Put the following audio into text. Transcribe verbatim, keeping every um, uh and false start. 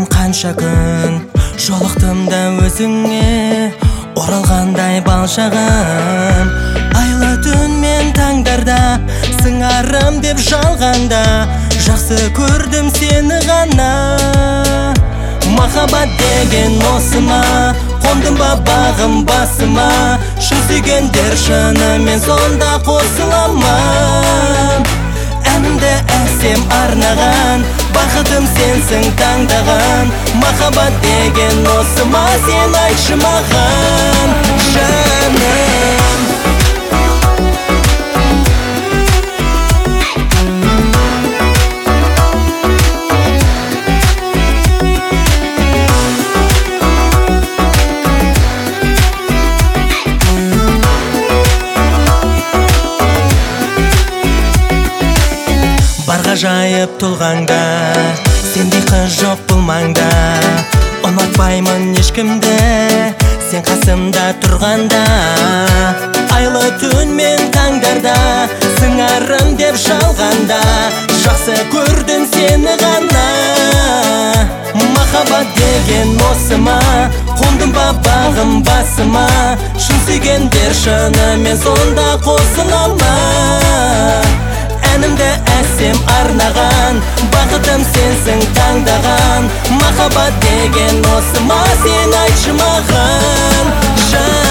Өттім қанша күн, жолықтым да өзіңе, оралғандай бал шағым. Айлы түн мен таңдарда, сыңарым деп жалғанда, жақсы көрдім сені ғана. Махаббат деген осы ма, қондым ба бағым басыма, шын сүйгендер шынымен сонда қосыла ма? Әнімді әсем арнаған, бақытым сенсің таңдаған. Махаббат деген осы ма, сен айтшы маған, жаным. Барға жайып тұлғаңда, сендей қыз жоқ бұл маңда. Ұнатпаймын ешкімді, сен қасымда тұрғанда. Айлы түн мен таңдарда, сыңарым деп жалғанда, жақсы көрдім сені ғана. Махаббат деген осы ма, қондым ба бағым басыма, шын сүйгендер шынымен сонда қосыла ма? Әнімді әсем арнаған, бақытым сенсің таңдаған. Махаббат деген осы ма, сен айтшы маған, жаным.